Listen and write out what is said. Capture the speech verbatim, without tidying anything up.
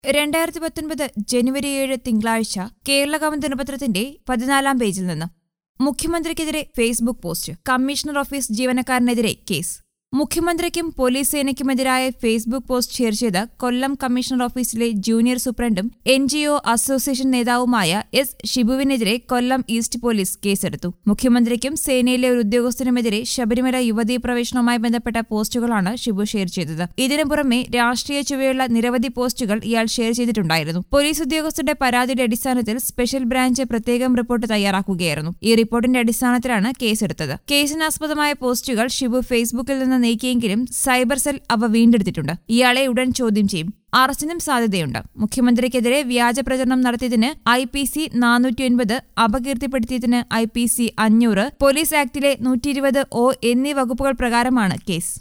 രണ്ടായിരത്തി പത്തൊൻപത് ജനുവരി ഏഴ് തിങ്കളാഴ്ച കേരളകൗമുദി ദിനപത്രത്തിന്റെ പതിനാലാം പേജിൽ നിന്ന് മുഖ്യമന്ത്രിക്കെതിരെ ഫേസ്ബുക്ക് പോസ്റ്റ്. കമ്മീഷണർ ഓഫീസ് ജീവനക്കാരനെതിരെ കേസ്. മുഖ്യമന്ത്രിക്കും പോലീസ് സേനയ്ക്കുമെതിരായ ഫേസ്ബുക്ക് പോസ്റ്റ് ഷെയർ ചെയ്ത കൊല്ലം കമ്മീഷണർ ഓഫീസിലെ ജൂനിയർ സൂപ്രണ്ടും എൻ ജി ഒ അസോസിയേഷൻ നേതാവുമായ എസ് ഷിബുവിനെതിരെ കൊല്ലം ഈസ്റ്റ് പോലീസ് കേസെടുത്തു. മുഖ്യമന്ത്രിക്കും സേനയിലെ ഒരു ഉദ്യോഗസ്ഥനുമെതിരെ ശബരിമല യുവതീ പ്രവേശനവുമായി ബന്ധപ്പെട്ട പോസ്റ്റുകളാണ് ഷിബു ഷെയർ ചെയ്തത്. ഇതിനു പുറമെ രാഷ്ട്രീയ ചുവയുള്ള നിരവധി പോസ്റ്റുകൾ ഇയാൾ ഷെയർ ചെയ്തിട്ടുണ്ടായിരുന്നു. പോലീസ് ഉദ്യോഗസ്ഥരുടെ പരാതിയുടെ അടിസ്ഥാനത്തിൽ സ്പെഷ്യൽ ബ്രാഞ്ച് പ്രത്യേകം റിപ്പോർട്ട് തയ്യാറാക്കുകയായിരുന്നു. ഈ റിപ്പോർട്ടിന്റെ അടിസ്ഥാനത്തിലാണ് കേസെടുത്തത്. കേസിനാസ്പദമായ പോസ്റ്റുകൾ ഷിബു ഫേസ്ബുക്കിൽ നിന്ന് നീക്കിയെങ്കിലും സൈബർ സെൽ അവ വീണ്ടെടുത്തിട്ടുണ്ട്. ഇയാളെ ഉടൻ ചോദ്യം ചെയ്യും. അറസ്റ്റിനും സാധ്യതയുണ്ട്. മുഖ്യമന്ത്രിക്കെതിരെ വ്യാജ പ്രചരണം നടത്തിയതിന് ഐ പി സി നാനൂറ്റി ഒൻപത്, അപകീർത്തിപ്പെടുത്തിയതിന് ഐ പി സി അഞ്ഞൂറ്, പോലീസ് ആക്ടിലെ നൂറ്റി ഇരുപത് ഒ എന്നീ വകുപ്പുകൾ പ്രകാരമാണ് കേസ്.